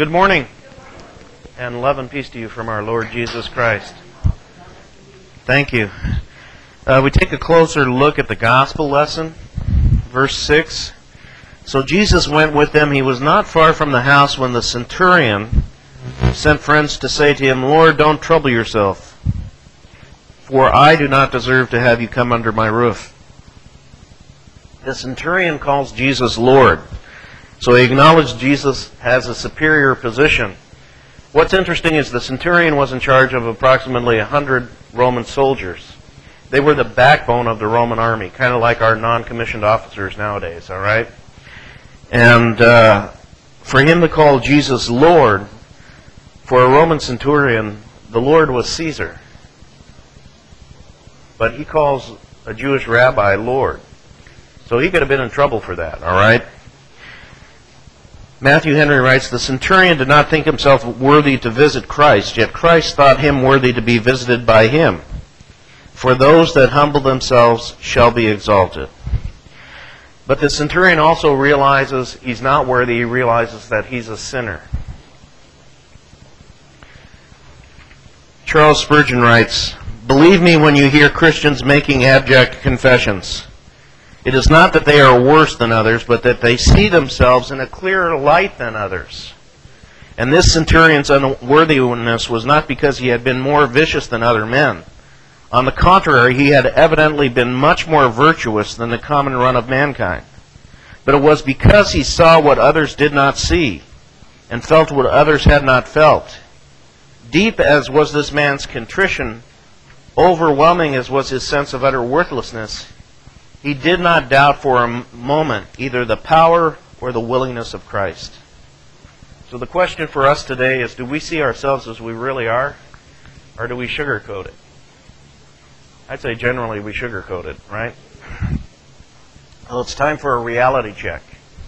Good morning, and love and peace to you from our Lord Jesus Christ. Thank you. We take a closer look at the gospel lesson, verse 6. So Jesus went with them. He was not far from the house when the centurion sent friends to say to him, Lord, don't trouble yourself, for I do not deserve to have you come under my roof. The centurion calls Jesus Lord. So he acknowledged Jesus has a superior position. What's interesting is the centurion was in charge of approximately 100 Roman soldiers. They were the backbone of the Roman army, kind of like our non-commissioned officers nowadays, all right? And for him to call Jesus Lord, for a Roman centurion, the Lord was Caesar. But he calls a Jewish rabbi Lord. So he could have been in trouble for that, all right? Matthew Henry writes, the centurion did not think himself worthy to visit Christ, yet Christ thought him worthy to be visited by him. For those that humble themselves shall be exalted. But the centurion also realizes he's not worthy. He realizes that he's a sinner. Charles Spurgeon writes, believe me when you hear Christians making abject confessions. It is not that they are worse than others, but that they see themselves in a clearer light than others. And this centurion's unworthiness was not because he had been more vicious than other men. On the contrary, he had evidently been much more virtuous than the common run of mankind. But it was because he saw what others did not see, and felt what others had not felt. Deep as was this man's contrition, overwhelming as was his sense of utter worthlessness, he did not doubt for a moment either the power or the willingness of Christ. So the question for us today is, do we see ourselves as we really are, or do we sugarcoat it? I'd say generally we sugarcoat it, right? Well, it's time for a reality check.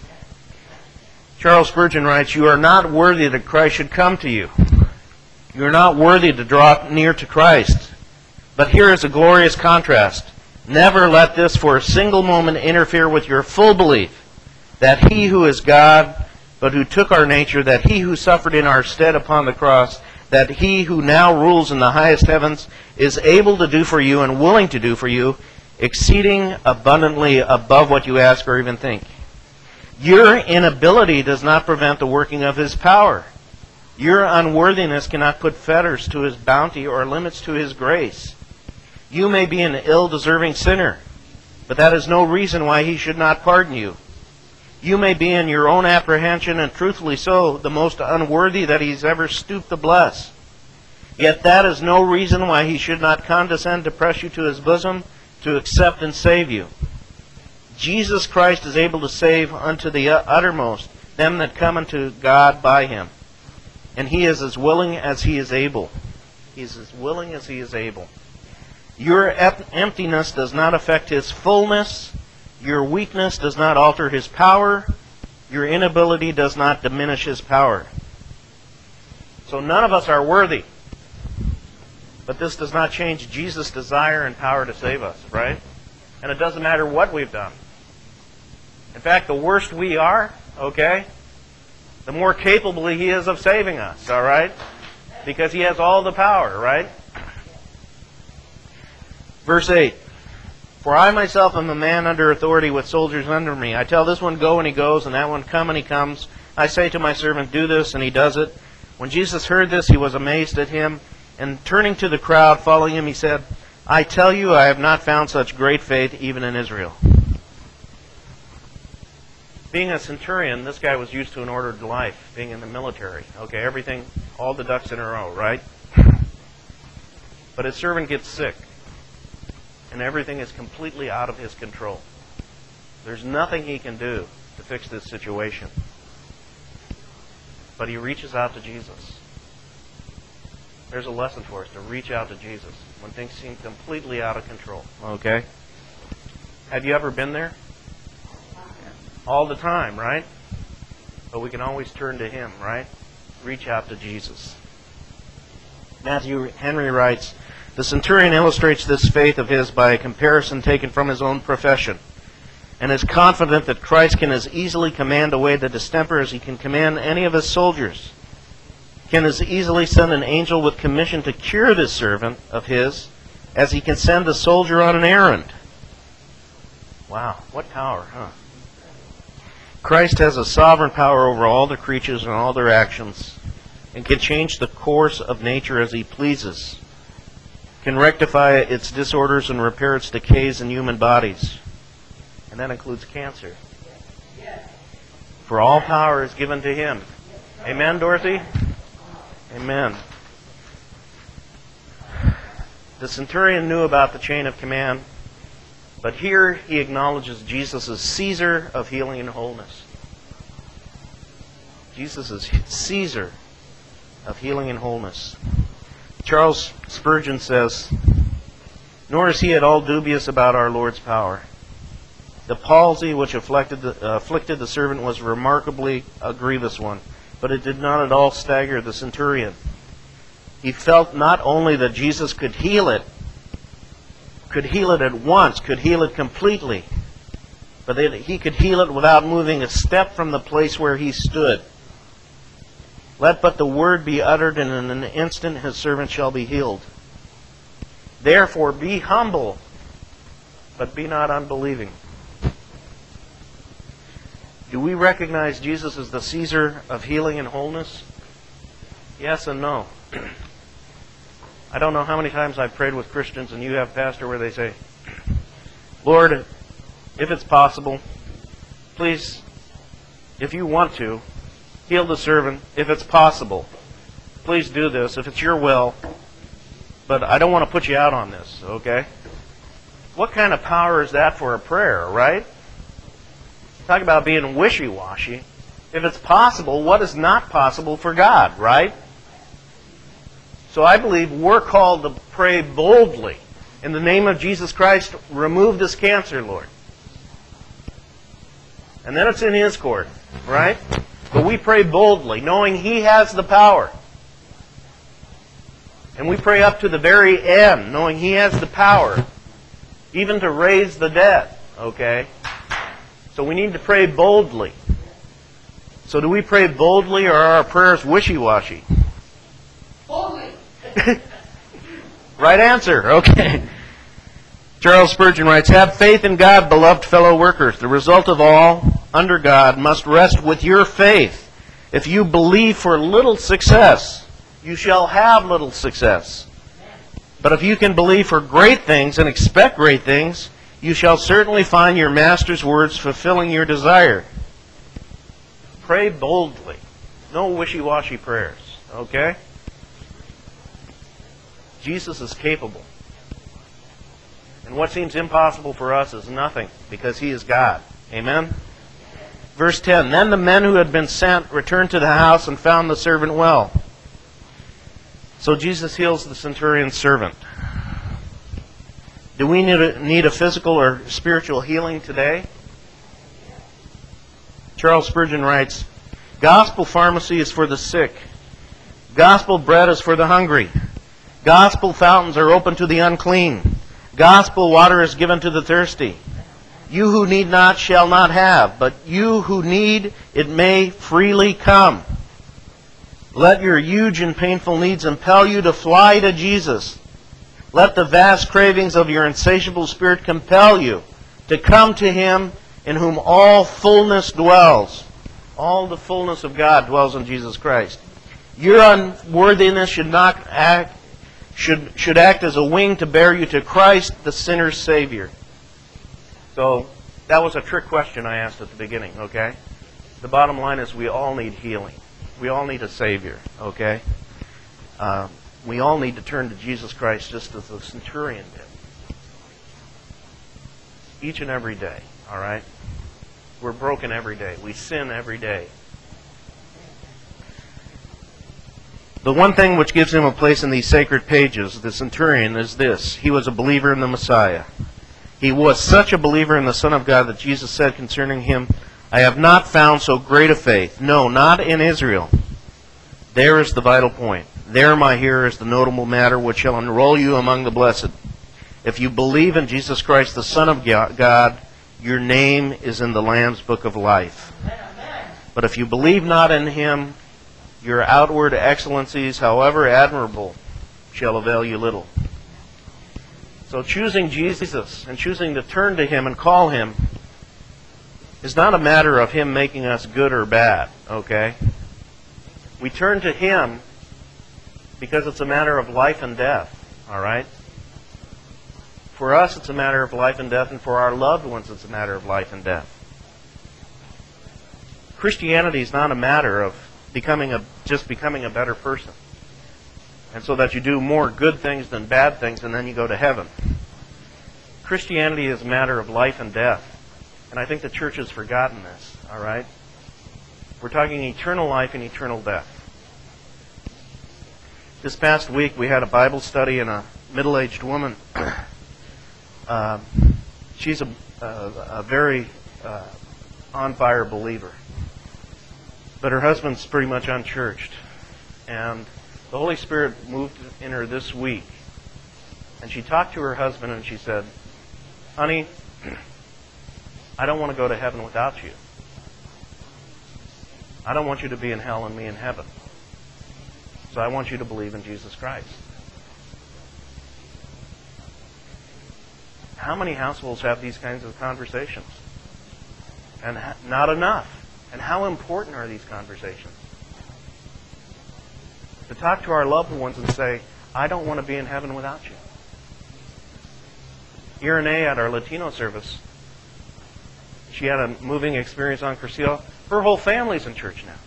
Charles Spurgeon writes, you are not worthy that Christ should come to you. You are not worthy to draw near to Christ. But here is a glorious contrast. Never let this for a single moment interfere with your full belief that He who is God, but who took our nature, that He who suffered in our stead upon the cross, that He who now rules in the highest heavens is able to do for you and willing to do for you, exceeding abundantly above what you ask or even think. Your inability does not prevent the working of His power. Your unworthiness cannot put fetters to His bounty or limits to His grace. You may be an ill-deserving sinner, but that is no reason why He should not pardon you. You may be in your own apprehension, and truthfully so, the most unworthy that He's ever stooped to bless. Yet that is no reason why He should not condescend to press you to His bosom, to accept and save you. Jesus Christ is able to save unto the uttermost them that come unto God by Him. And He is as willing as He is able. He is as willing as He is able. Your emptiness does not affect His fullness. Your weakness does not alter His power. Your inability does not diminish His power. So none of us are worthy. But this does not change Jesus' desire and power to save us, right? And it doesn't matter what we've done. In fact, the worse we are, okay, the more capable He is of saving us, all right? Because He has all the power, right? Verse 8, for I myself am a man under authority with soldiers under me. I tell this one, go, and he goes, and that one, come, and he comes. I say to my servant, do this, and he does it. When Jesus heard this, he was amazed at him, and turning to the crowd following him, he said, I tell you, I have not found such great faith even in Israel. Being a centurion, this guy was used to an ordered life, being in the military. Okay, everything, all the ducks in a row, right? But his servant gets sick. And everything is completely out of his control. There's nothing he can do to fix this situation. But he reaches out to Jesus. There's a lesson for us, to reach out to Jesus when things seem completely out of control. Okay? Have you ever been there? All the time, right? But we can always turn to Him, right? Reach out to Jesus. Matthew Henry writes, the centurion illustrates this faith of his by a comparison taken from his own profession, and is confident that Christ can as easily command away the distemper as He can command any of His soldiers. can as easily send an angel with commission to cure this servant of his as he can send a soldier on an errand. Wow, what power, huh? Christ has a sovereign power over all the creatures and all their actions, and can change the course of nature as he pleases, can rectify its disorders and repair its decays in human bodies. And that includes cancer. For all power is given to him. Amen, Dorothy? Amen. The centurion knew about the chain of command, but here he acknowledges Jesus as Caesar of healing and wholeness. Jesus is Caesar of healing and wholeness. Charles Spurgeon says, "Nor is he at all dubious about our Lord's power. The palsy which afflicted the servant was remarkably a grievous one, but it did not at all stagger the centurion. He felt not only that Jesus could heal it at once, could heal it completely, but that he could heal it without moving a step from the place where he stood. Let but the word be uttered, and in an instant his servant shall be healed. Therefore be humble, but be not unbelieving." Do we recognize Jesus as the Caesar of healing and wholeness? Yes and no. I don't know how many times I've prayed with Christians, and you have, Pastor, where they say, "Lord, if it's possible, please, if you want to, heal the servant. If it's possible, please do this. If it's your will, but I don't want to put you out on this," okay? What kind of power is that for a prayer, right? Talk about being wishy-washy. If it's possible, what is not possible for God, right? So I believe we're called to pray boldly. In the name of Jesus Christ, remove this cancer, Lord. And then it's in His court, right? But we pray boldly, knowing He has the power. And we pray up to the very end, knowing He has the power, even to raise the dead, okay? So we need to pray boldly. So do we pray boldly, or are our prayers wishy-washy? Boldly. Right answer, okay. Charles Spurgeon writes, "Have faith in God, beloved fellow workers. The result of all under God must rest with your faith. If you believe for little success, you shall have little success. But if you can believe for great things and expect great things, you shall certainly find your Master's words fulfilling your desire." Pray boldly. No wishy-washy prayers, okay? Jesus is capable. And what seems impossible for us is nothing, because He is God. Amen? Verse 10, "Then the men who had been sent returned to the house and found the servant well." So Jesus heals the centurion's servant. Do we need a physical or spiritual healing today? Charles Spurgeon writes, "Gospel pharmacy is for the sick. Gospel bread is for the hungry. Gospel fountains are open to the unclean. Gospel water is given to the thirsty. You who need not shall not have, but you who need, it may freely come. Let your huge and painful needs impel you to fly to Jesus. Let the vast cravings of your insatiable spirit compel you to come to Him in whom all fullness dwells." All the fullness of God dwells in Jesus Christ. Your unworthiness should act as a wing to bear you to Christ, the sinner's Savior. So that was a trick question I asked at the beginning, okay? The bottom line is we all need healing. We all need a Savior, okay? We all need to turn to Jesus Christ just as the centurion did. Each and every day, all right? We're broken every day. We sin every day. The one thing which gives him a place in these sacred pages, the centurion, is this. He was a believer in the Messiah. He was such a believer in the Son of God that Jesus said concerning him, "I have not found so great a faith. No, not in Israel." There is the vital point. There, my hearer, is the notable matter which shall enroll you among the blessed. If you believe in Jesus Christ, the Son of God, your name is in the Lamb's book of life. But if you believe not in Him, Your outward excellencies, however admirable, shall avail you little. So choosing Jesus and choosing to turn to Him and call Him is not a matter of Him making us good or bad, okay? We turn to Him because it's a matter of life and death, all right? For us, it's a matter of life and death, and for our loved ones, it's a matter of life and death. Christianity is not a matter of just becoming a better person, and so that you do more good things than bad things, and then you go to heaven. Christianity is a matter of life and death, and I think the church has forgotten this, all right? We're talking eternal life and eternal death. This past week, we had a Bible study, and a middle-aged woman, she's a very on-fire believer. But her husband's pretty much unchurched. And the Holy Spirit moved in her this week. And she talked to her husband and she said, "Honey, I don't want to go to heaven without you. I don't want you to be in hell and me in heaven. So I want you to believe in Jesus Christ." How many households have these kinds of conversations? And not enough. And how important are these conversations? To talk to our loved ones and say, "I don't want to be in heaven without you." Irene at our Latino service, she had a moving experience on Cursillo. Her whole family's in church now.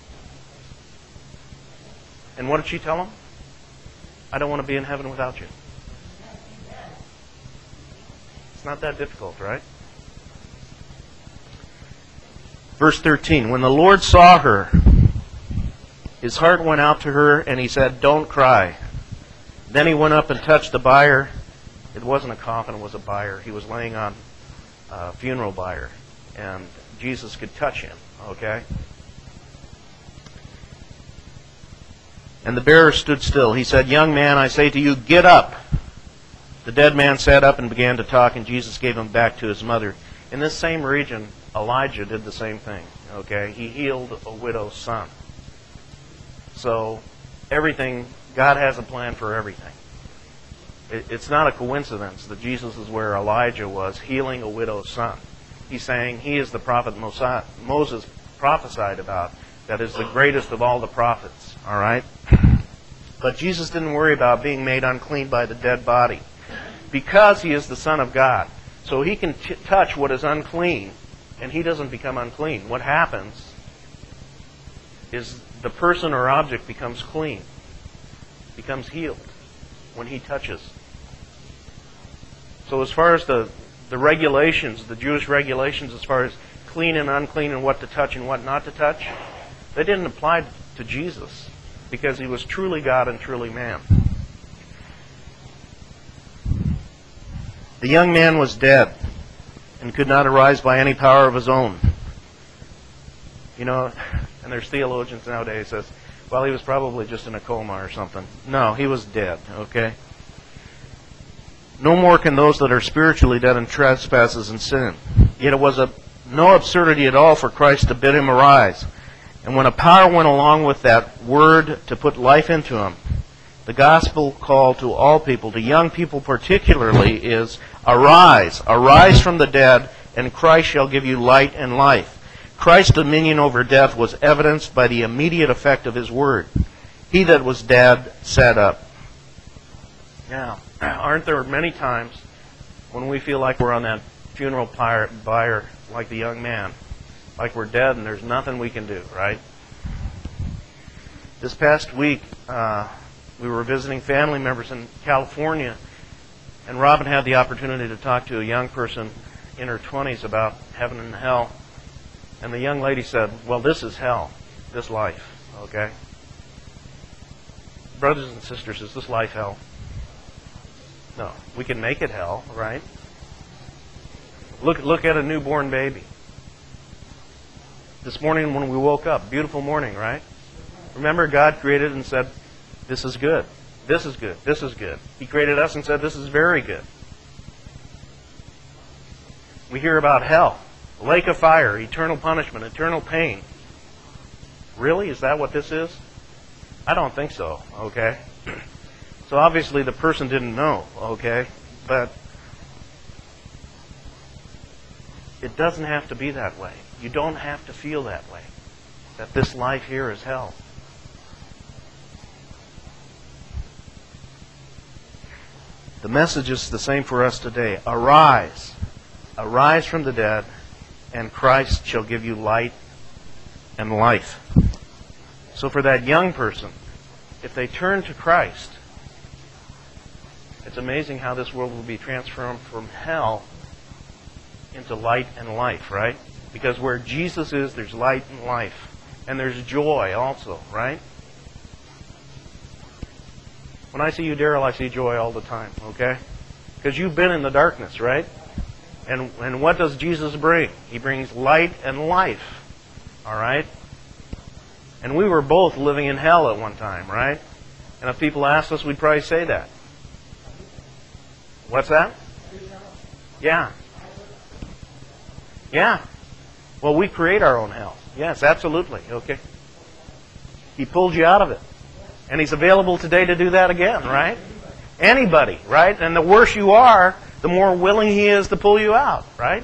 And what did she tell them? "I don't want to be in heaven without you." It's not that difficult, right? Verse 13, when the Lord saw her, His heart went out to her, and He said, "Don't cry." Then He went up and touched the bier. It wasn't a coffin, it was a bier. He was laying on a funeral bier, and Jesus could touch him, okay? And the bearer stood still. He said, "Young man, I say to you, get up." The dead man sat up and began to talk, and Jesus gave him back to his mother. In this same region, Elijah did the same thing, okay? He healed a widow's son. So, everything, God has a plan for everything. It's not a coincidence that Jesus is where Elijah was, healing a widow's son. He's saying he is the prophet Moses prophesied about, that is the greatest of all the prophets, all right? But Jesus didn't worry about being made unclean by the dead body, because He is the Son of God. So He can touch what is unclean, and He doesn't become unclean. What happens is the person or object becomes clean, becomes healed when He touches. So as far as the regulations, the Jewish regulations as far as clean and unclean and what to touch and what not to touch, they didn't apply to Jesus because He was truly God and truly man. The young man was dead and could not arise by any power of his own. You know, and there's theologians nowadays that says, well, he was probably just in a coma or something. No, he was dead, okay? No more can those that are spiritually dead in trespasses and sin. Yet it was no absurdity at all for Christ to bid him arise. And when a power went along with that word to put life into him, the gospel call to all people, to young people particularly, is arise, arise from the dead, and Christ shall give you light and life. Christ's dominion over death was evidenced by the immediate effect of His word. He that was dead sat up. Now, aren't there many times when we feel like we're on that funeral pyre like the young man, like we're dead and there's nothing we can do, right? This past week, we were visiting family members in California, and Robin had the opportunity to talk to a young person in her 20s about heaven and hell. And the young lady said, well, this is hell, this life, okay? Brothers and sisters, is this life hell? No. We can make it hell, right? Look at a newborn baby. This morning when we woke up, beautiful morning, right? Remember, God created and said, this is good, this is good, this is good. He created us and said, this is very good. We hear about hell, lake of fire, eternal punishment, eternal pain. Really? Is that what this is? I don't think so, okay? So obviously the person didn't know, okay? But it doesn't have to be that way. You don't have to feel that way, that this life here is hell. The message is the same for us today. Arise. Arise from the dead, and Christ shall give you light and life. So for that young person, if they turn to Christ, it's amazing how this world will be transformed from hell into light and life, right? Because where Jesus is, there's light and life. And there's joy also, right? When I see you, Daryl, I see joy all the time, okay? Because you've been in the darkness, right? And what does Jesus bring? He brings light and life, all right? And we were both living in hell at one time, right? And if people asked us, we'd probably say that. What's that? Yeah. Yeah. Well, we create our own hell. Yes, absolutely. Okay. He pulled you out of it. And He's available today to do that again, right? Anybody, right? And the worse you are, the more willing He is to pull you out, right?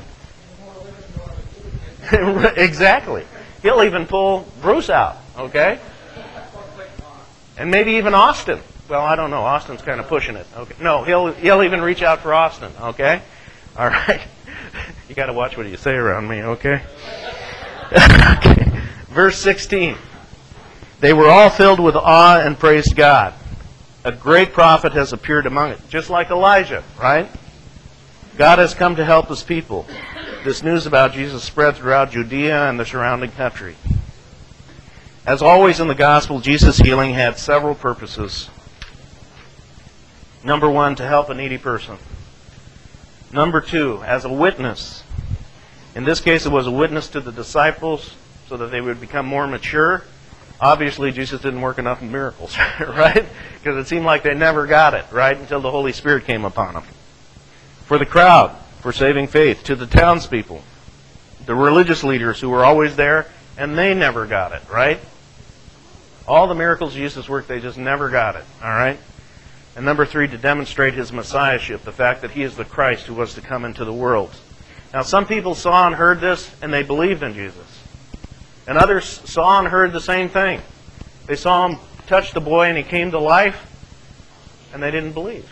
Exactly. He'll even pull Bruce out, okay? And maybe even Austin. Well, I don't know. Austin's kind of pushing it. Okay. No, he'll even reach out for Austin, okay? All right. You got to watch what you say around me, okay? Okay. Verse 16. They were all filled with awe and praised God. A great prophet has appeared among it, just like Elijah, right? God has come to help His people. This news about Jesus spread throughout Judea and the surrounding country. As always in the gospel, Jesus' healing had several purposes. Number one, to help a needy person. Number two, as a witness. In this case, it was a witness to the disciples so that they would become more mature. Obviously, Jesus didn't work enough miracles, right? Because it seemed like they never got it, right? Until the Holy Spirit came upon them. For the crowd, for saving faith. To the townspeople, the religious leaders who were always there, and they never got it, right? All the miracles Jesus worked, they just never got it, all right? And number three, to demonstrate His messiahship, the fact that He is the Christ who was to come into the world. Now, some people saw and heard this, and they believed in Jesus. And others saw and heard the same thing. They saw Him touch the boy, and he came to life, and they didn't believe.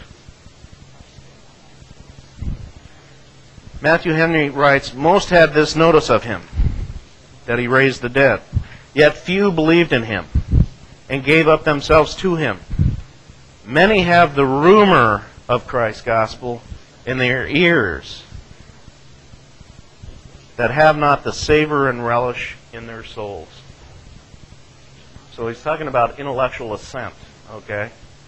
Matthew Henry writes, most had this notice of Him, that He raised the dead. Yet few believed in Him, and gave up themselves to Him. Many have the rumor of Christ's gospel in their ears, that have not the savor and relish in their souls. So he's talking about intellectual assent, okay?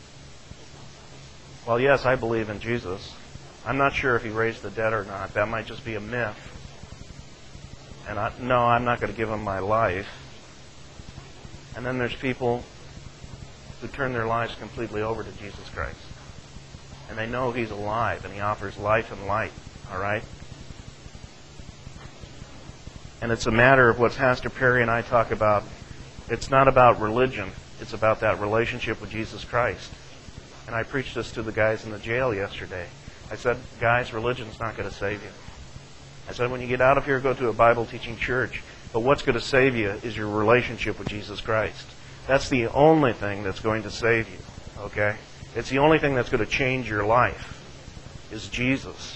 Well, yes, I believe in Jesus. I'm not sure if He raised the dead or not. That might just be a myth. And no, I'm not going to give Him my life. And then there's people who turn their lives completely over to Jesus Christ. And they know He's alive and He offers life and light, all right? And it's a matter of what Pastor Perry and I talk about. It's not about religion. It's about that relationship with Jesus Christ. And I preached this to the guys in the jail yesterday. I said, guys, religion's not going to save you. I said, when you get out of here, go to a Bible-teaching church. But what's going to save you is your relationship with Jesus Christ. That's the only thing that's going to save you, okay? It's the only thing that's going to change your life, is Jesus.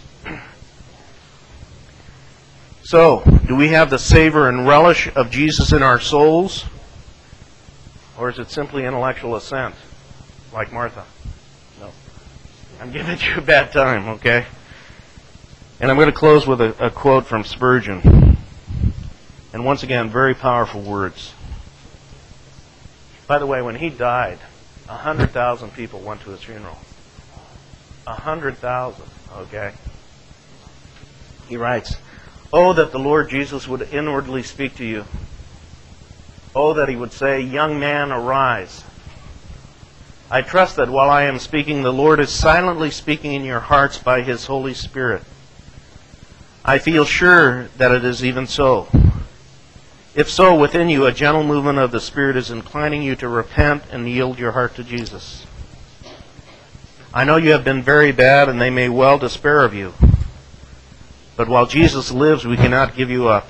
So, do we have the savor and relish of Jesus in our souls? Or is it simply intellectual assent, like Martha? No. I'm giving you a bad time, okay? And I'm going to close with a quote from Spurgeon. And once again, very powerful words. By the way, when he died, 100,000 people went to his funeral. 100,000, okay? He writes, "Oh, that the Lord Jesus would inwardly speak to you. Oh, that He would say, 'Young man, arise.' I trust that while I am speaking, the Lord is silently speaking in your hearts by His Holy Spirit. I feel sure that it is even so. If so, within you a gentle movement of the Spirit is inclining you to repent and yield your heart to Jesus. I know you have been very bad, and they may well despair of you. But while Jesus lives, we cannot give you up.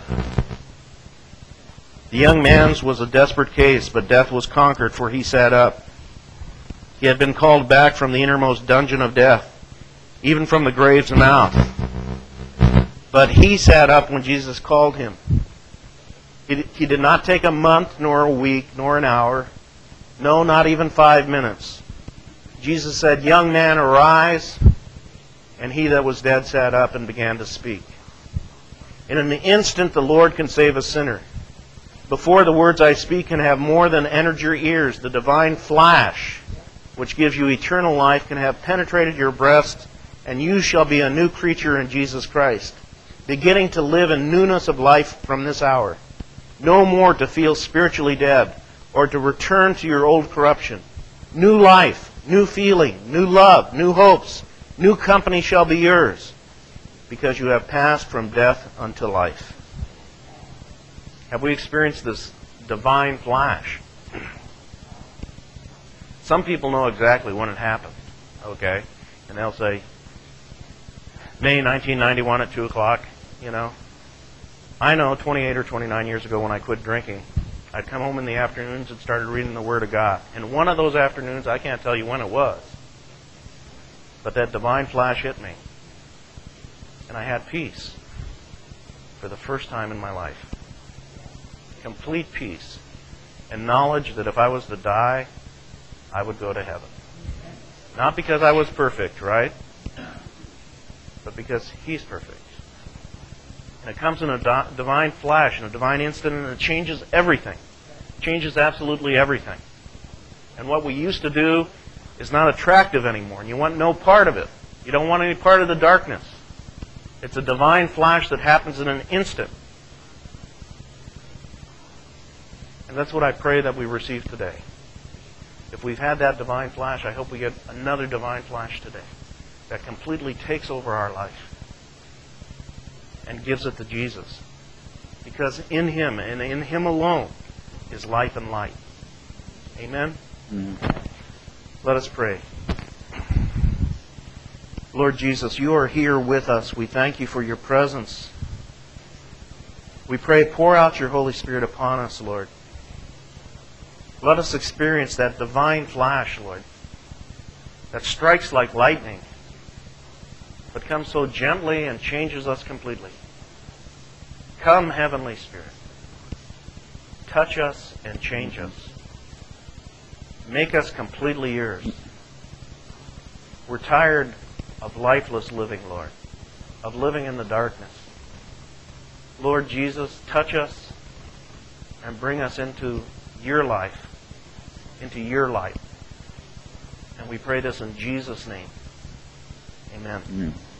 The young man's was a desperate case, but death was conquered, for he sat up. He had been called back from the innermost dungeon of death, even from the grave's mouth. But he sat up when Jesus called him. He did not take a month, nor a week, nor an hour. No, not even 5 minutes. Jesus said, "Young man, arise." And he that was dead sat up and began to speak. In an instant the Lord can save a sinner. Before the words I speak can have more than entered your ears, the divine flash, which gives you eternal life, can have penetrated your breast, and you shall be a new creature in Jesus Christ, beginning to live in newness of life from this hour. No more to feel spiritually dead, or to return to your old corruption. New life, new feeling, new love, new hopes, new company shall be yours, because you have passed from death unto life. Have we experienced this divine flash? Some people know exactly when it happened, okay? And they'll say, May 1991 at 2 o'clock, you know. I know 28 or 29 years ago when I quit drinking, I'd come home in the afternoons and started reading the Word of God. And one of those afternoons, I can't tell you when it was, but that divine flash hit me. And I had peace for the first time in my life. Complete peace. And knowledge that if I was to die, I would go to heaven. Not because I was perfect, right? But because He's perfect. And it comes in a divine flash, in a divine instant, and it changes everything. It changes absolutely everything. And what we used to do is not attractive anymore, and you want no part of it. You don't want any part of the darkness. It's a divine flash that happens in an instant. And that's what I pray that we receive today. If we've had that divine flash, I hope we get another divine flash today that completely takes over our life and gives it to Jesus. Because in Him, and in Him alone, is life and light. Amen? Let us pray. Lord Jesus, You are here with us. We thank You for Your presence. We pray, pour out Your Holy Spirit upon us, Lord. Let us experience that divine flash, Lord, that strikes like lightning, but comes so gently and changes us completely. Come, Heavenly Spirit. Touch us and change us. Make us completely Yours. We're tired of lifeless living, Lord, of living in the darkness. Lord Jesus, touch us and bring us into Your life, into Your light. And we pray this in Jesus' name. Amen.